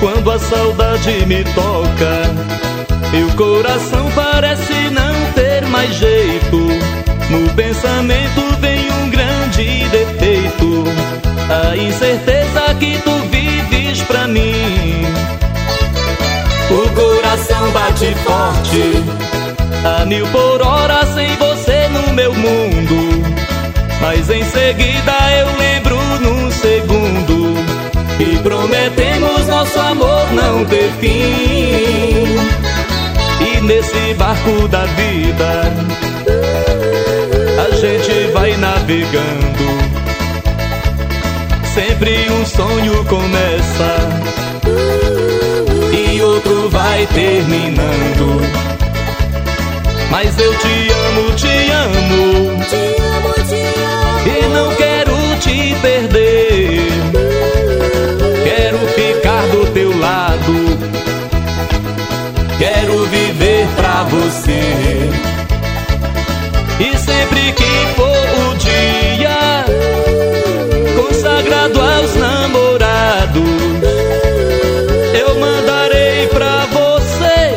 quando a saudade me toca, meu coração parece não ter mais jeito. No pensamento vem um grande defeito, a incerteza que tu vives pra mim. O coração bate forte a 1000 por hora sem você no meu mundo, mas em seguida eu lembro num segundo que prometemos nosso amor não ter fim. E nesse barco da vida a gente vai navegando, sempre um sonho começa e outro vai terminando. Mas eu te amo, te amo, Te amo, te amo. e não quero te perder. Quero ficar do teu lado, quero viver pra você. E sempre que for o dia consagrado aos namorados, eu mandarei pra você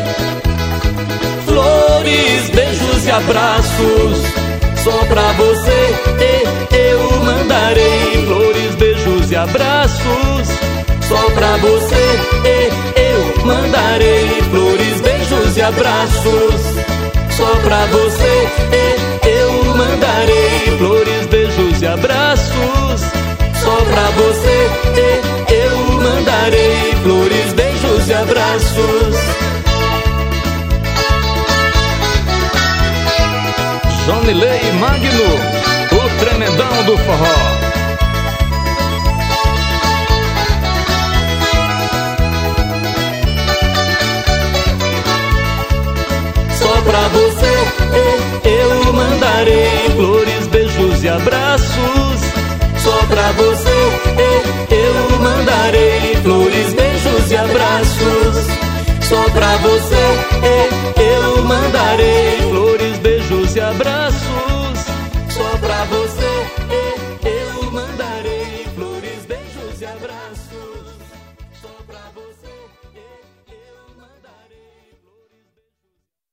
flores, beijos e abraços. Só pra você eu mandarei flores, beijos e abraços. Só pra você eu mandarei flores, beijos e abraços. Só pra você eu mandarei flores, beijos e abraços. Só pra você eu mandarei flores, beijos e abraços. Jonilei e Magno, o tremendão do forró. Só pra você eu mandarei flores, beijos e abraços. Só pra você eu mandarei flores, beijos e abraços. Só pra você eu mandarei flores.